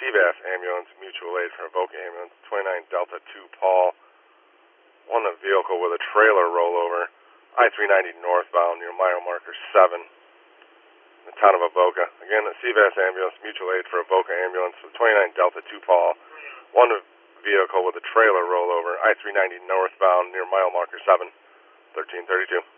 CVAS ambulance, mutual aid for Avoca ambulance, 29 Delta 2 Paul. On a vehicle with a trailer rollover, I-390 northbound near mile marker 7, in the town of Avoca. Again, a CVAS ambulance, mutual aid for Avoca ambulance, 29 Delta 2 Paul. One vehicle with a trailer rollover, I-390 northbound near mile marker 7, 1332.